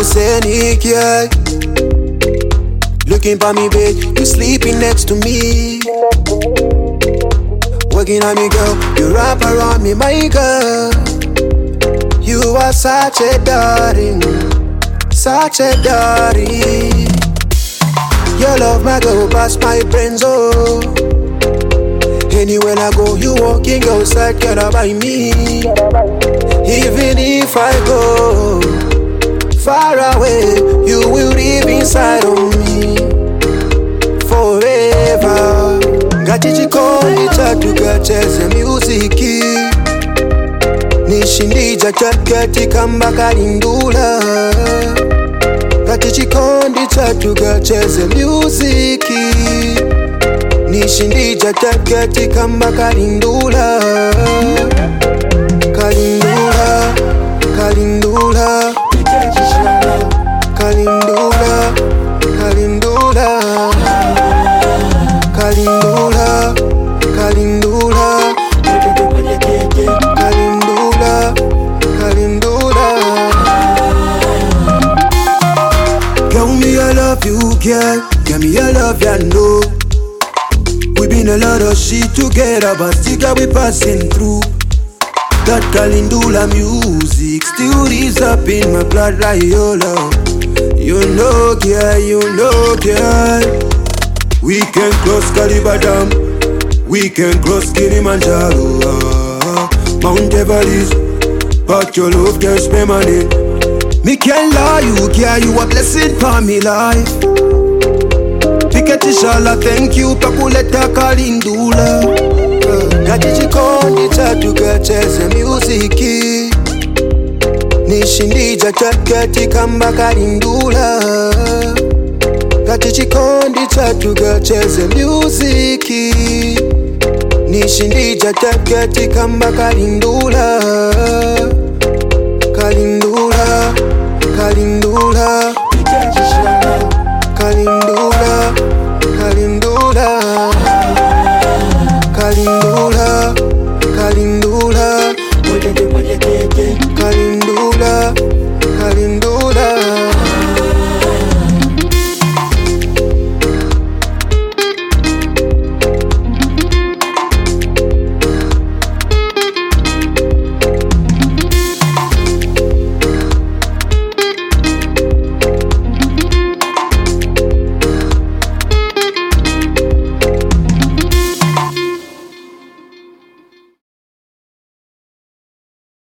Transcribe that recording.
scenic, yeah. Looking for me, babe, you sleeping next to me. Working on me, girl, you wrap around me, my girl. You are such a darling, such a darling. Your love, my girl, past my brains, oh. Anywhere I go, you walking outside, care by me. Even if I go far away, you will live inside of me forever. Ngatichikondi chatu kacheze muziki, nishindija katika mbakalindula. Ngatichikondi chatu kacheze muziki, nishindija katika mbakalindula. Kalindula, kalindula, kalindula, kalindula, kalindula, kalindula, kalindula, kalindula. Girl, me I love you, girl. Girl, me I love you, no. We been a lot of shit together, but still we passing through. That Kalindula music still is up in my blood like your love. You know, girl, you know, girl. We can cross Kalibadam, we can cross Kilimanjaro, Mount Everest, but your love can't spare my name. Me can't lie, you girl, you a blessing for me life. Piketishala, thank you, pakuleta Kalindula. Ngatichikondi chatu kacheze muziki, nishindija katika mbakalindula. Ngatichikondi chatu kacheze muziki, nishindija katika mbakalindula. Kalindula, kalindula, kalindula, kalindula, kalindula, kalindula.